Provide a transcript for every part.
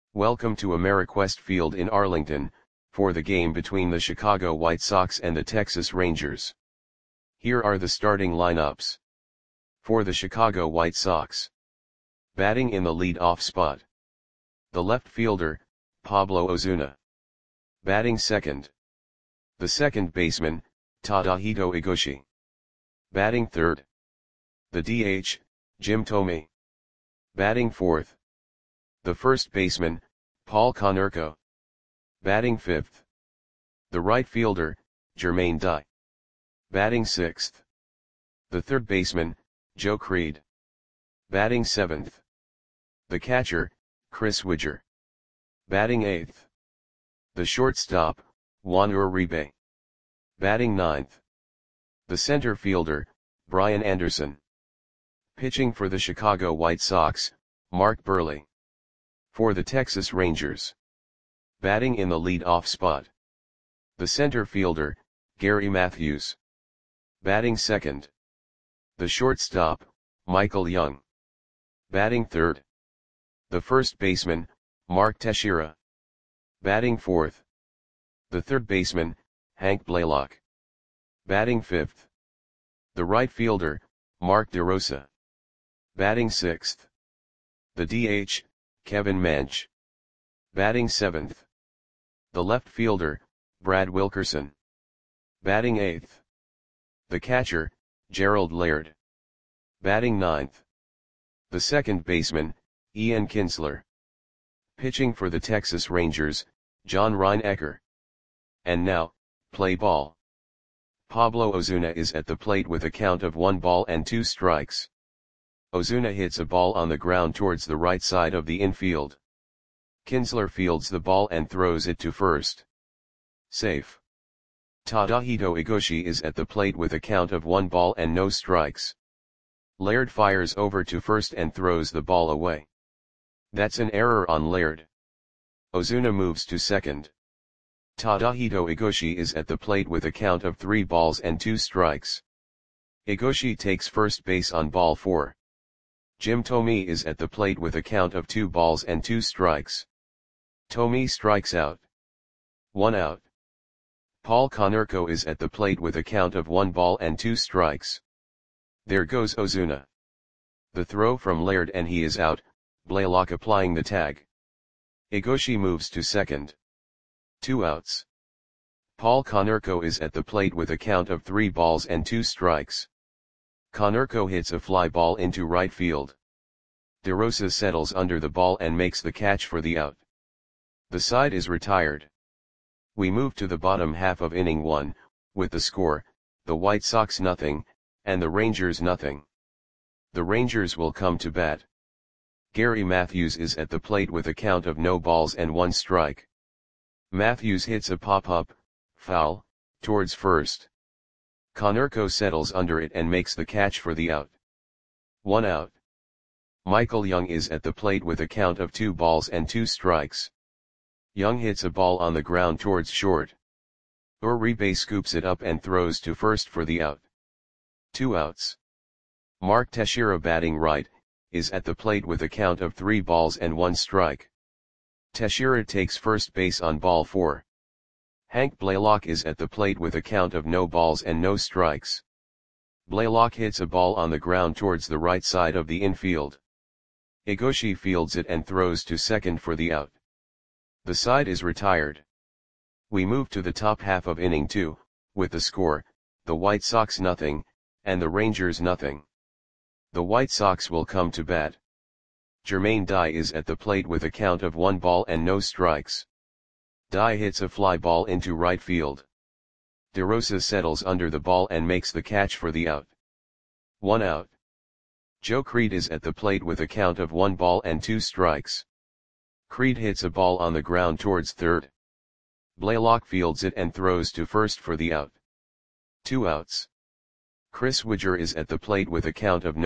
Welcome to Ameriquest Field in Arlington, for the game between the Chicago White Sox and the Texas Rangers. Here are the starting lineups. For the Chicago White Sox. Batting in the lead-off spot. The left fielder, Pablo Ozuna. Batting second. The second baseman, Tadahito Egoshi. Batting third. The DH, Jim Thome. Batting fourth. The first baseman, Paul Konerko. Batting fifth. The right fielder, Jermaine Dye. Batting sixth. The third baseman, Joe Creed. Batting seventh. The catcher, Chris Widger. Batting eighth. The shortstop, Juan Uribe. Batting ninth. The center fielder, Brian Anderson. Pitching for the Chicago White Sox, Mark Buehrle. For the Texas Rangers. Batting in the lead-off spot. The center fielder, Gary Matthews. Batting second. The shortstop, Michael Young. Batting third. The first baseman, Mark Teixeira. Batting fourth. The third baseman, Hank Blaylock. Batting fifth. The right fielder, Mark DeRosa. Batting sixth. The DH, Kevin Mench. Batting seventh. The left fielder, Brad Wilkerson. Batting eighth. The catcher, Gerald Laird. Batting ninth. The second baseman, Ian Kinsler. Pitching for the Texas Rangers, John Reinecker. And now, play ball. Pablo Ozuna is at the plate with a count of 1-2 Ozuna hits a ball on the ground towards the right side of the infield. Kinsler fields the ball and throws it to first. Safe. Tadahito Egoshi is at the plate with a count of 1-0. Laird fires over to first and throws the ball away. That's an error on Laird. Ozuna moves to second. Tadahito Egoshi is at the plate with a count of 3-2. Egoshi takes first base on ball 4. Jim Thome is at the plate with a count of 2-2. Thome strikes out. 1 out. Paul Konerko is at the plate with a count of 1-2. There goes Ozuna. The throw from Laird and he is out, Blaylock applying the tag. Egoshi moves to second. 2 outs. Paul Konerko is at the plate with a count of 3-2. Konerko hits a fly ball into right field. DeRosa settles under the ball and makes the catch for the out. The side is retired. We move to the bottom half of inning 1, with the score, the White Sox 0, and the Rangers 0. The Rangers will come to bat. Gary Matthews is at the plate with a count of 0-1. Matthews hits a pop-up, foul, towards first. Konerko settles under it and makes the catch for the out. 1 out. Michael Young is at the plate with a count of 2-2. Young hits a ball on the ground towards short. Uribe scoops it up and throws to first for the out. 2 outs. Mark Teixeira batting right, is at the plate with a count of 3-1. Teixeira takes first base on ball 4. Hank Blaylock is at the plate with a count of 0-0. Blaylock hits a ball on the ground towards the right side of the infield. Egoshi fields it and throws to second for the out. The side is retired. We move to the top half of inning 2, with the score, the White Sox 0, and the Rangers 0. The White Sox will come to bat. Jermaine Dye is at the plate with a count of 1-0. Dye hits a fly ball into right field. DeRosa settles under the ball and makes the catch for the out. 1 out. Joe Creed is at the plate with a count of 1-2. Creed hits a ball on the ground towards third. Blaylock fields it and throws to first for the out. 2 outs. Chris Widger is at the plate with a count of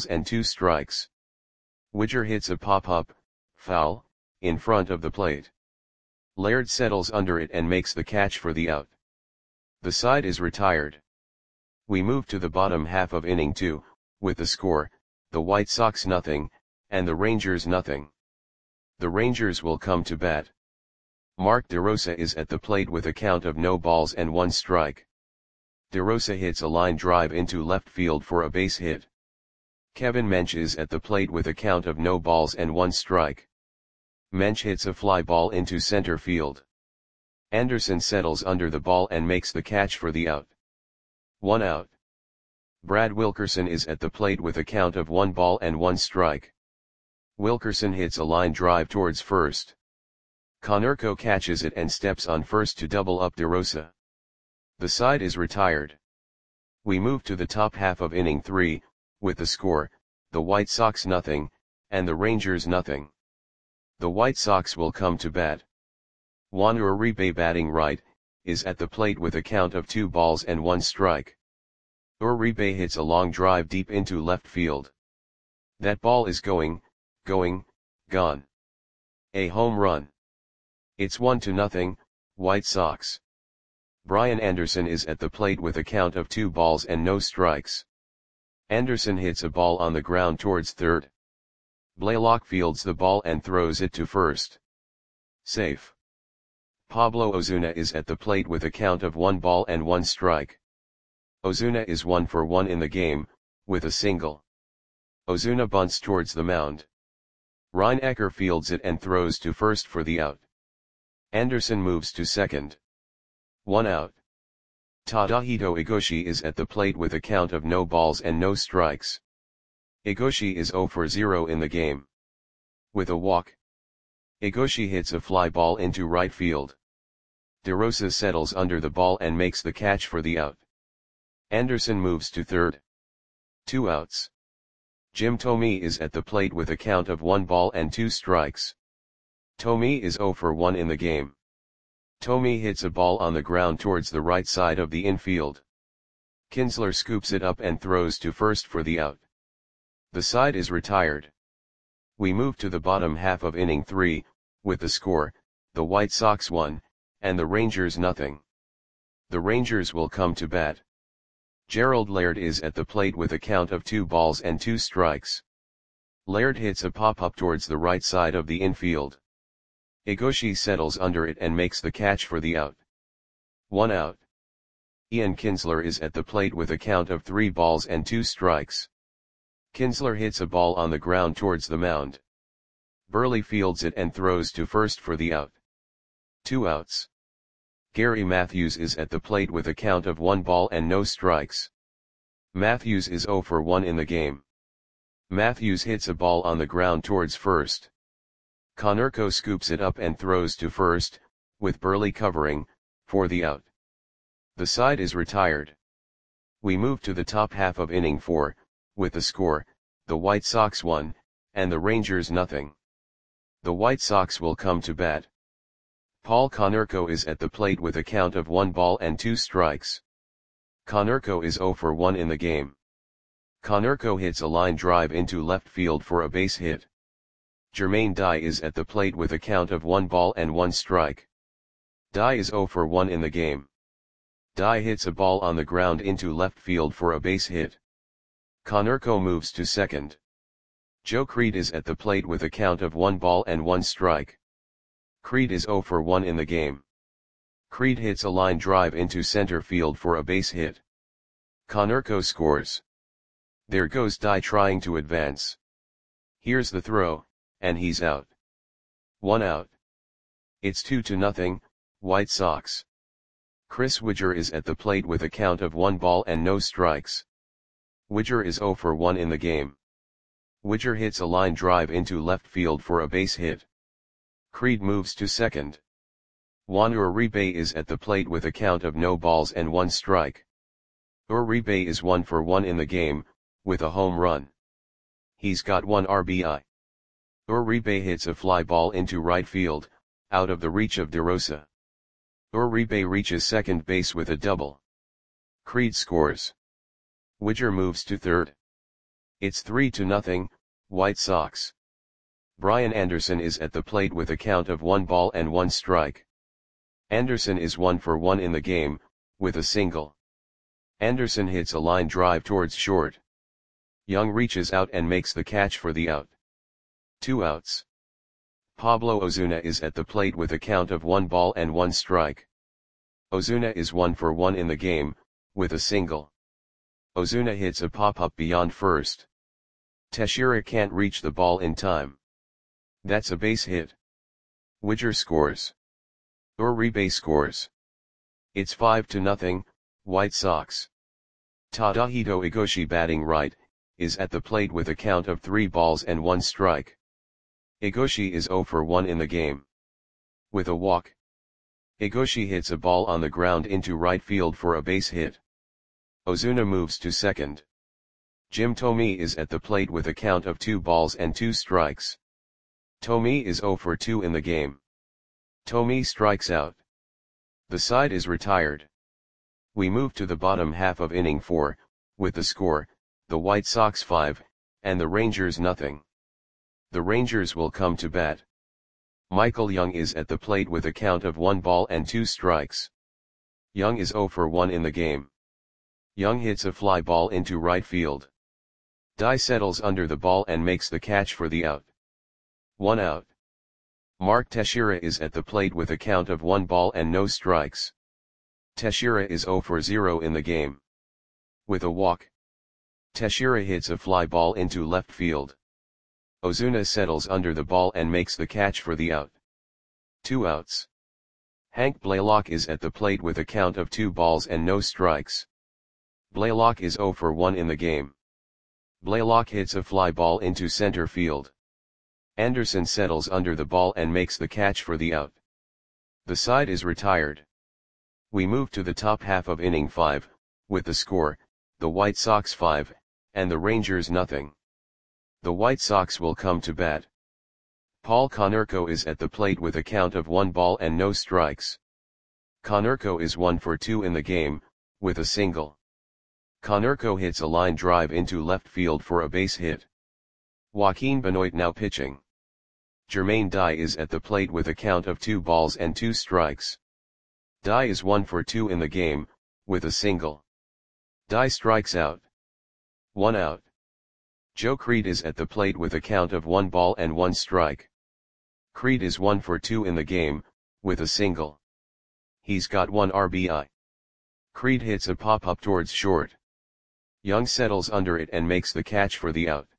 0-2. Widger hits a pop-up, foul, in front of the plate. Laird settles under it and makes the catch for the out. The side is retired. We move to the bottom half of inning 2, with the score, the White Sox 0, and the Rangers 0. The Rangers will come to bat. Mark DeRosa is at the plate with a count of no balls and one strike. DeRosa hits a line drive into left field for a base hit. Kevin Mench is at the plate with a count of no balls and one strike. Mench hits a fly ball into center field. Anderson settles under the ball and makes the catch for the out. 1 out. Brad Wilkerson is at the plate with a count of 1 ball and 1 strike. Wilkerson hits a line drive towards first. Konerko catches it and steps on first to double up DeRosa. The side is retired. We move to the top half of inning 3, with the score, the White Sox nothing, and the Rangers nothing. The White Sox will come to bat. Juan Uribe, batting right, is at the plate with a count of 2 balls and 1 strike. Uribe hits a long drive deep into left field. That ball is gone. A home run. It's 1-0, White Sox. Brian Anderson is at the plate with a count of 2 balls and no strikes. Anderson hits a ball on the ground towards third. Blaylock fields the ball and throws it to first. Safe. Pablo Ozuna is at the plate with a count of 1 ball and 1 strike. Ozuna is 1 for 1 in the game, with a single. Ozuna bunts towards the mound. Reinecker fields it and throws to first for the out. Anderson moves to second. 1 out. Tadahito Igoshi is at the plate with a count of no balls and no strikes. Igoshi is 0 for 0 in the game. With a walk. Igoshi hits a fly ball into right field. DeRosa settles under the ball and makes the catch for the out. Anderson moves to third. 2 outs. Jim Thome is at the plate with a count of 1 ball and 2 strikes. Thome is 0 for 1 in the game. Thome hits a ball on the ground towards the right side of the infield. Kinsler scoops it up and throws to first for the out. The side is retired. We move to the bottom half of inning 3, with the score, the White Sox 1, and the Rangers nothing. The Rangers will come to bat. Gerald Laird is at the plate with a count of 2 balls and 2 strikes. Laird hits a pop-up towards the right side of the infield. Igoshi settles under it and makes the catch for the out. 1 out. Ian Kinsler is at the plate with a count of 3 balls and 2 strikes. Kinsler hits a ball on the ground towards the mound. Burley fields it and throws to first for the out. 2 outs. Gary Matthews is at the plate with a count of 1 ball and no strikes. Matthews is 0 for 1 in the game. Matthews hits a ball on the ground towards first. Konerko scoops it up and throws to first, with Burley covering, for the out. The side is retired. We move to the top half of inning 4, with the score, the White Sox 1, and the Rangers nothing. The White Sox will come to bat. Paul Konerko is at the plate with a count of 1 ball and 2 strikes. Konerko is 0 for 1 in the game. Konerko hits a line drive into left field for a base hit. Jermaine Dye is at the plate with a count of 1 ball and 1 strike. Dye is 0 for 1 in the game. Dye hits a ball on the ground into left field for a base hit. Konerko moves to second. Joe Creed is at the plate with a count of 1 ball and 1 strike. Creed is 0 for 1 in the game. Creed hits a line drive into center field for a base hit. Konerko scores. There goes Dye trying to advance. Here's the throw, and he's out. 1 out. It's 2-0, White Sox. Chris Widger is at the plate with a count of 1 ball and no strikes. Widger is 0 for 1 in the game. Widger hits a line drive into left field for a base hit. Creed moves to second. Juan Uribe is at the plate with a count of no balls and 1 strike. Uribe is 1 for 1 in the game, with a home run. He's got 1 RBI. Uribe hits a fly ball into right field, out of the reach of DeRosa. Uribe reaches second base with a double. Creed scores. Widger moves to third. It's 3-0, White Sox. Brian Anderson is at the plate with a count of 1 ball and 1 strike. Anderson is 1 for 1 in the game, with a single. Anderson hits a line drive towards short. Young reaches out and makes the catch for the out. 2 outs. Pablo Ozuna is at the plate with a count of 1 ball and 1 strike. Ozuna is 1 for 1 in the game, with a single. Ozuna hits a pop-up beyond first. Teixeira can't reach the ball in time. That's a base hit. Widger scores. Uribe scores. It's 5-0, White Sox. Tadahito Egoshi, batting right, is at the plate with a count of 3 balls and 1 strike. Egoshi is 0 for 1 in the game. With a walk. Egoshi hits a ball on the ground into right field for a base hit. Ozuna moves to second. Jim Thome is at the plate with a count of 2 balls and 2 strikes. Thome is 0 for 2 in the game. Thome strikes out. The side is retired. We move to the bottom half of inning 4, with the score, the White Sox 5, and the Rangers nothing. The Rangers will come to bat. Michael Young is at the plate with a count of 1 ball and 2 strikes. Young is 0 for 1 in the game. Young hits a fly ball into right field. Dye settles under the ball and makes the catch for the out. 1 out. Mark Teixeira is at the plate with a count of 1 ball and no strikes. Teixeira is 0 for 0 in the game. With a walk. Teixeira hits a fly ball into left field. Ozuna settles under the ball and makes the catch for the out. 2 outs. Hank Blaylock is at the plate with a count of 2 balls and no strikes. Blaylock is 0 for 1 in the game. Blaylock hits a fly ball into center field. Anderson settles under the ball and makes the catch for the out. The side is retired. We move to the top half of inning 5, with the score, the White Sox 5, and the Rangers nothing. The White Sox will come to bat. Paul Konerko is at the plate with a count of 1 ball and no strikes. Konerko is 1 for 2 in the game, with a single. Konerko hits a line drive into left field for a base hit. Joaquin Benoit now pitching. Jermaine Dye is at the plate with a count of 2 balls and 2 strikes. Dye is 1 for 2 in the game, with a single. Dye strikes out. 1 out. Joe Creed is at the plate with a count of 1 ball and 1 strike. Creed is 1 for 2 in the game, with a single. He's got 1 RBI. Creed hits a pop-up towards short. Young settles under it and makes the catch for the out.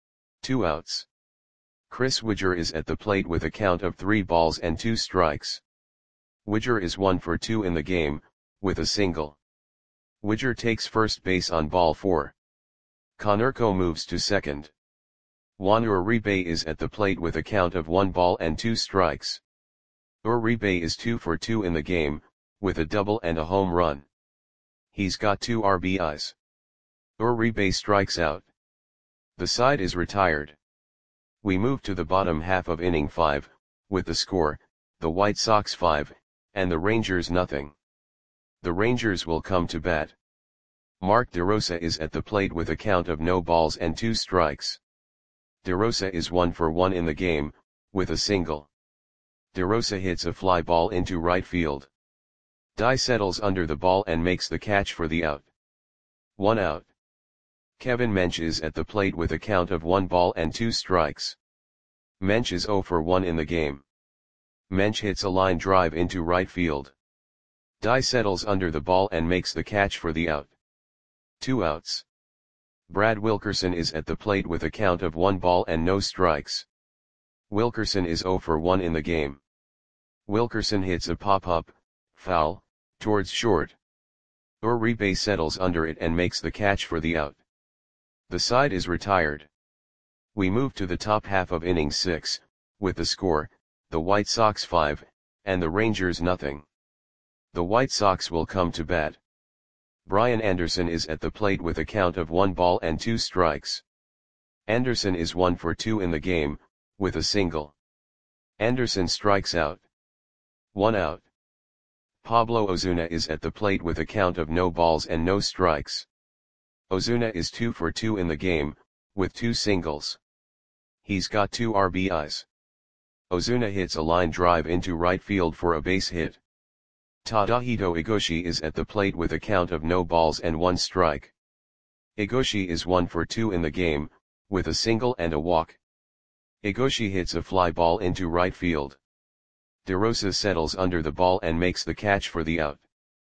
2 outs. Chris Widger is at the plate with a count of 3 balls and 2 strikes. Widger is 1 for 2 in the game, with a single. Widger takes first base on ball 4. Konerko moves to second. Juan Uribe is at the plate with a count of 1 ball and 2 strikes. Uribe is 2 for 2 in the game, with a double and a home run. He's got 2 RBIs. Uribe strikes out. The side is retired. We move to the bottom half of inning 5, with the score, the White Sox 5, and the Rangers nothing. The Rangers will come to bat. Mark DeRosa is at the plate with a count of no balls and 2 strikes. DeRosa is 1 for 1 in the game, with a single. DeRosa hits a fly ball into right field. Dye settles under the ball and makes the catch for the out. 1 out. Kevin Mench is at the plate with a count of 1 ball and 2 strikes. Mench is 0 for 1 in the game. Mench hits a line drive into right field. Dye settles under the ball and makes the catch for the out. 2 outs. Brad Wilkerson is at the plate with a count of 1 ball and no strikes. Wilkerson is 0 for 1 in the game. Wilkerson hits a pop-up, foul, towards short. Uribe settles under it and makes the catch for the out. The side is retired. We move to the top half of inning 6, with the score, the White Sox 5, and the Rangers nothing. The White Sox will come to bat. Brian Anderson is at the plate with a count of 1 ball and 2 strikes. Anderson is 1 for 2 in the game, with a single. Anderson strikes out. 1 out. Pablo Ozuna is at the plate with a count of no balls and no strikes. Ozuna is 2 for 2 in the game, with 2 singles. He's got 2 RBIs. Ozuna hits a line drive into right field for a base hit. Tadahito Egoshi is at the plate with a count of no balls and 1 strike. Egoshi is 1 for 2 in the game, with a single and a walk. Higoshi hits a fly ball into right field. DeRosa settles under the ball and makes the catch for the out.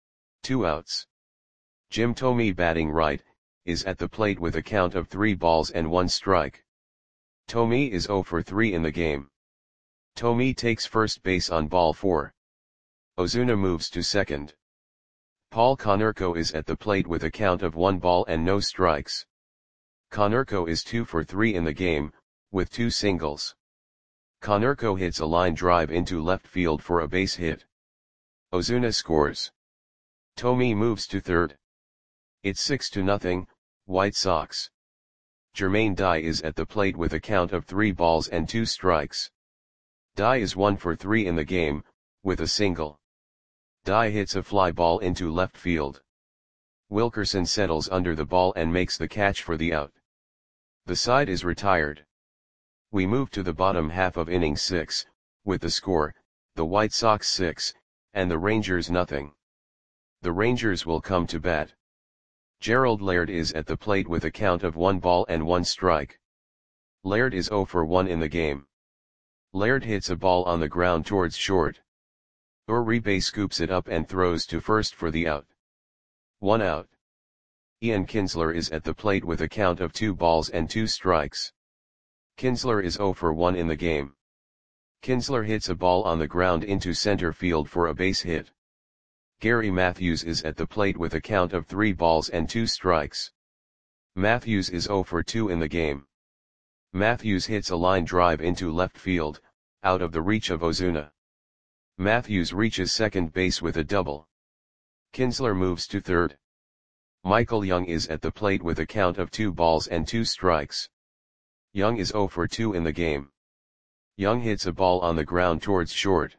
2 outs. Jim Thome, batting right, is at the plate with a count of 3 balls and 1 strike. Thome is 0 for 3 in the game. Thome takes first base on ball 4. Ozuna moves to second. Paul Konerko is at the plate with a count of 1 ball and no strikes. Konerko is 2 for 3 in the game, with 2 singles. Konerko hits a line drive into left field for a base hit. Ozuna scores. Thome moves to third. It's 6-0, White Sox. Jermaine Dye is at the plate with a count of 3 balls and 2 strikes. Dye is 1 for 3 in the game, with a single. Dye hits a fly ball into left field. Wilkerson settles under the ball and makes the catch for the out. The side is retired. We move to the bottom half of inning 6, with the score, the White Sox 6, and the Rangers nothing. The Rangers will come to bat. Gerald Laird is at the plate with a count of 1 ball and 1 strike. Laird is 0 for 1 in the game. Laird hits a ball on the ground towards short. Uribe scoops it up and throws to first for the out. 1 out. Ian Kinsler is at the plate with a count of 2 balls and 2 strikes. Kinsler is 0 for 1 in the game. Kinsler hits a ball on the ground into center field for a base hit. Gary Matthews is at the plate with a count of 3 balls and 2 strikes. Matthews is 0 for 2 in the game. Matthews hits a line drive into left field, out of the reach of Ozuna. Matthews reaches second base with a double. Kinsler moves to third. Michael Young is at the plate with a count of 2 balls and 2 strikes. Young is 0 for 2 in the game. Young hits a ball on the ground towards short.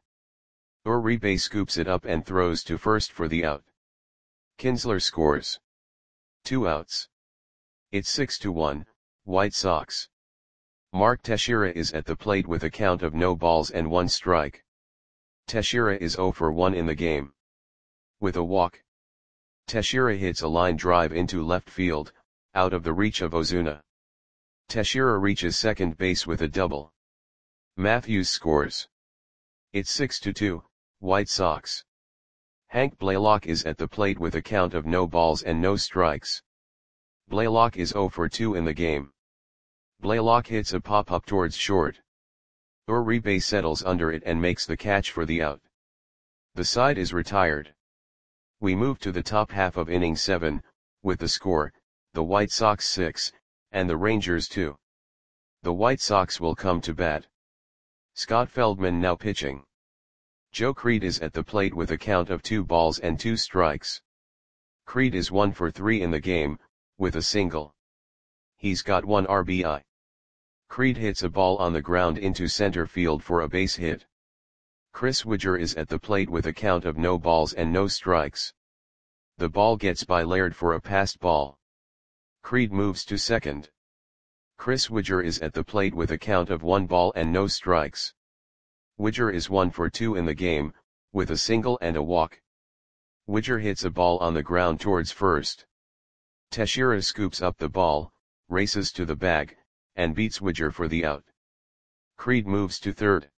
Uribe scoops it up and throws to first for the out. Kinsler scores. 2 outs. It's 6-1, White Sox. Mark Teixeira is at the plate with a count of no balls and 1 strike. Teixeira is 0 for 1 in the game. With a walk. Teixeira hits a line drive into left field, out of the reach of Ozuna. Teixeira reaches second base with a double. Matthews scores. It's 6-2, White Sox. Hank Blaylock is at the plate with a count of no balls and no strikes. Blaylock is 0 for 2 in the game. Blaylock hits a pop-up towards short. Uribe settles under it and makes the catch for the out. The side is retired. We move to the top half of inning 7, with the score, the White Sox 6, and the Rangers 2. The White Sox will come to bat. Scott Feldman now pitching. Joe Creed is at the plate with a count of 2 balls and 2 strikes. Creed is 1 for 3 in the game, with a single. He's got 1 RBI. Creed hits a ball on the ground into center field for a base hit. Chris Widger is at the plate with a count of no balls and no strikes. The ball gets by Laird for a passed ball. Creed moves to second. Chris Widger is at the plate with a count of 1 ball and no strikes. Widger is 1 for 2 in the game, with a single and a walk. Widger hits a ball on the ground towards first. Teixeira scoops up the ball, races to the bag, and beats Widger for the out. Creed moves to third.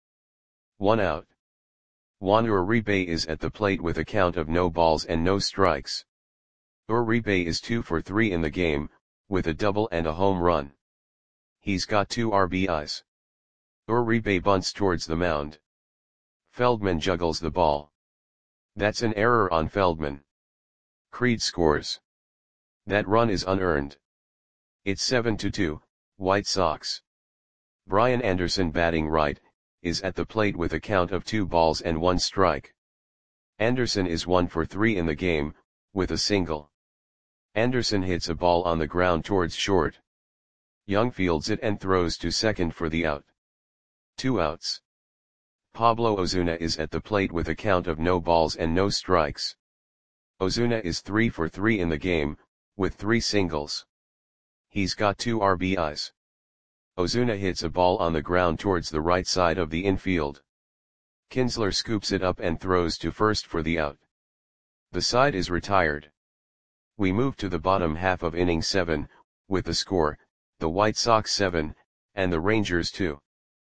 1 out. Juan Uribe is at the plate with a count of no balls and no strikes. Uribe is 2 for 3 in the game, with a double and a home run. He's got 2 RBIs. Uribe bunts towards the mound. Feldman juggles the ball. That's an error on Feldman. Creed scores. That run is unearned. It's 7-2, White Sox. Brian Anderson, batting right, is at the plate with a count of 2 balls and 1 strike. Anderson is 1 for 3 in the game, with a single. Anderson hits a ball on the ground towards short. Young fields it and throws to second for the out. 2 outs. Pablo Ozuna is at the plate with a count of no balls and no strikes. Ozuna is 3 for 3 in the game, with 3 singles. He's got 2 RBIs. Ozuna hits a ball on the ground towards the right side of the infield. Kinsler scoops it up and throws to first for the out. The side is retired. We move to the bottom half of inning 7, with the score, the White Sox 7, and the Rangers 2.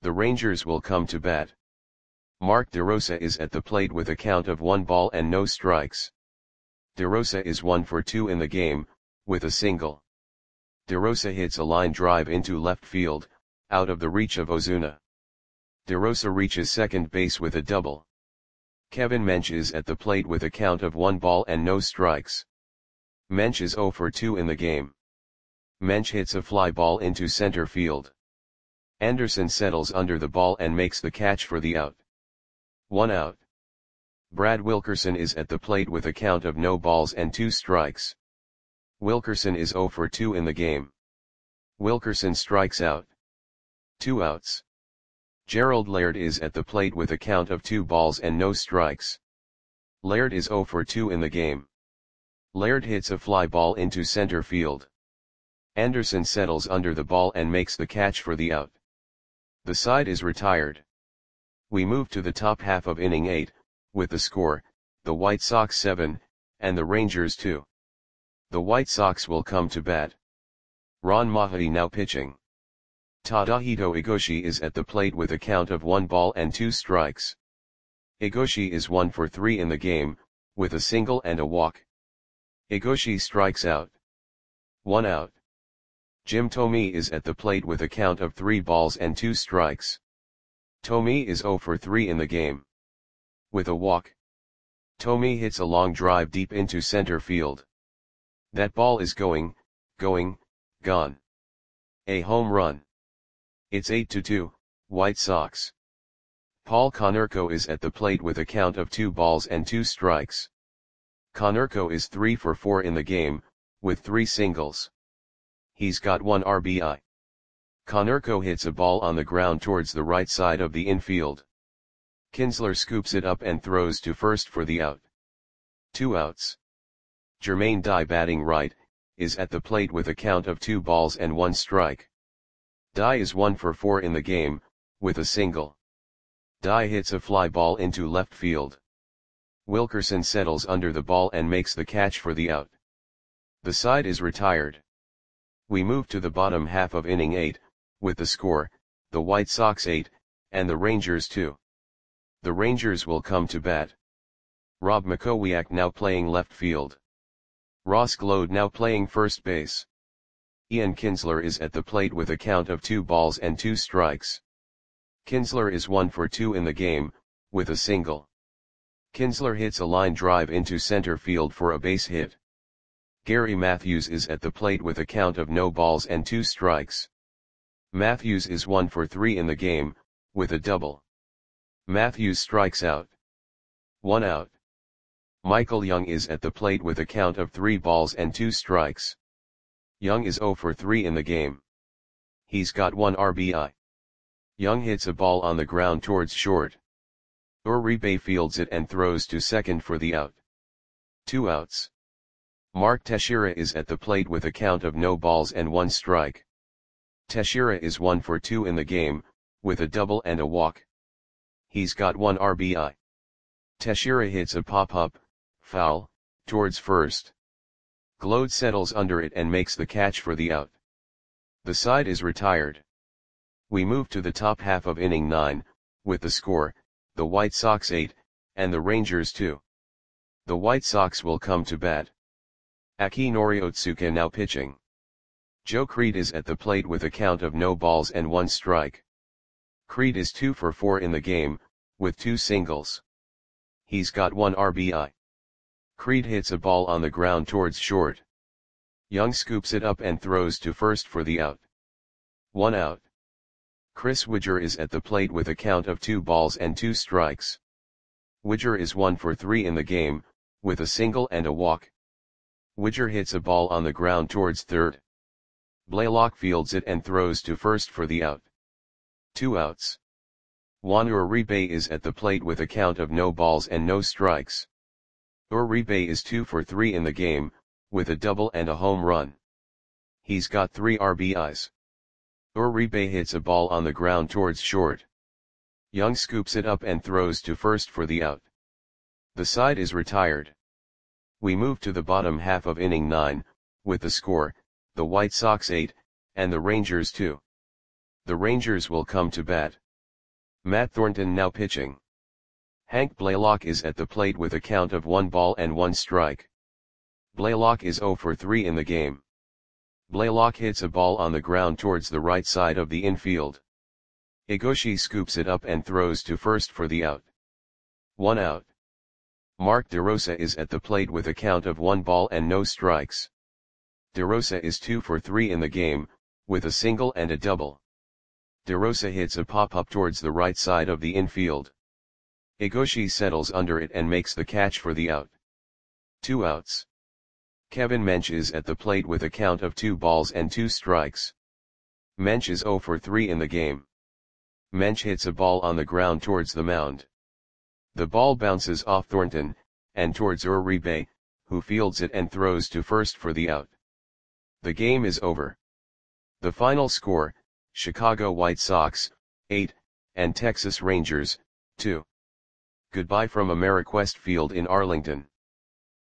The Rangers will come to bat. Mark DeRosa is at the plate with a count of 1 ball and no strikes. DeRosa is 1 for 2 in the game, with a single. DeRosa hits a line drive into left field, out of the reach of Ozuna. DeRosa reaches second base with a double. Kevin Mench is at the plate with a count of 1 ball and no strikes. Mench is 0 for 2 in the game. Mench hits a fly ball into center field. Anderson settles under the ball and makes the catch for the out. 1 out. Brad Wilkerson is at the plate with a count of no balls and 2 strikes. Wilkerson is 0 for 2 in the game. Wilkerson strikes out. 2 outs. Gerald Laird is at the plate with a count of 2 balls and no strikes. Laird is 0 for 2 in the game. Laird hits a fly ball into center field. Anderson settles under the ball and makes the catch for the out. The side is retired. We move to the top half of inning 8, with the score, the White Sox 7, and the Rangers 2. The White Sox will come to bat. Ron Mahaty now pitching. Tadahito Igoshi is at the plate with a count of 1 ball and 2 strikes. Igoshi is 1 for 3 in the game, with a single and a walk. Igoshi strikes out. 1 out. Jim Thome is at the plate with a count of 3 balls and 2 strikes. Thome is 0 for 3 in the game. With a walk. Thome hits a long drive deep into center field. That ball is going, gone. A home run. It's 8-2, White Sox. Paul Konerko is at the plate with a count of 2 balls and 2 strikes. Konerko is 3 for 4 in the game, with 3 singles. He's got 1 RBI. Konerko hits a ball on the ground towards the right side of the infield. Kinsler scoops it up and throws to first for the out. 2 outs. Jermaine Dye, batting right, is at the plate with a count of 2 balls and 1 strike. Dye is 1 for 4 in the game, with a single. Dye hits a fly ball into left field. Wilkerson settles under the ball and makes the catch for the out. The side is retired. We move to the bottom half of inning 8, with the score, the White Sox 8, and the Rangers 2. The Rangers will come to bat. Rob Makowiak now playing left field. Ross Glode now playing first base. Ian Kinsler is at the plate with a count of 2 balls and 2 strikes. Kinsler is 1 for 2 in the game, with a single. Kinsler hits a line drive into center field for a base hit. Gary Matthews is at the plate with a count of no balls and 2 strikes. Matthews is 1 for 3 in the game, with a double. Matthews strikes out. 1 out. Michael Young is at the plate with a count of 3 balls and 2 strikes. Young is 0 for 3 in the game. He's got 1 RBI. Young hits a ball on the ground towards short. Uribe fields it and throws to second for the out. 2 outs. Mark Teixeira is at the plate with a count of no balls and 1 strike. Teixeira is 1 for 2 in the game, with a double and a walk. He's got 1 RBI. Teixeira hits a pop-up, foul, towards first. Glode settles under it and makes the catch for the out. The side is retired. We move to the top half of inning 9, with the score, the White Sox 8, and the Rangers 2. The White Sox will come to bat. Akinori Otsuka now pitching. Joe Creed is at the plate with a count of no balls and 1 strike. Creed is 2 for 4 in the game, with 2 singles. He's got 1 RBI. Creed hits a ball on the ground towards short. Young scoops it up and throws to first for the out. 1 out. Chris Widger is at the plate with a count of 2 balls and 2 strikes. Widger is 1 for 3 in the game, with a single and a walk. Widger hits a ball on the ground towards third. Blaylock fields it and throws to first for the out. 2 outs. Juan Uribe is at the plate with a count of no balls and no strikes. Uribe is 2 for 3 in the game, with a double and a home run. He's got 3 RBIs. Uribe hits a ball on the ground towards short. Young scoops it up and throws to first for the out. The side is retired. We move to the bottom half of inning 9, with the score, the White Sox 8, and the Rangers 2. The Rangers will come to bat. Matt Thornton now pitching. Hank Blaylock is at the plate with a count of 1 ball and 1 strike. Blaylock is 0 for 3 in the game. Blaylock hits a ball on the ground towards the right side of the infield. Egoshi scoops it up and throws to first for the out. 1 out. Mark DeRosa is at the plate with a count of 1 ball and no strikes. DeRosa is 2 for 3 in the game, with a single and a double. DeRosa hits a pop-up towards the right side of the infield. Egoshi settles under it and makes the catch for the out. 2 outs. Kevin Mench is at the plate with a count of 2 balls and 2 strikes. Mench is 0 for 3 in the game. Mench hits a ball on the ground towards the mound. The ball bounces off Thornton, and towards Uribe, who fields it and throws to first for the out. The game is over. The final score, Chicago White Sox, 8, and Texas Rangers, 2. Goodbye from Ameriquest Field in Arlington.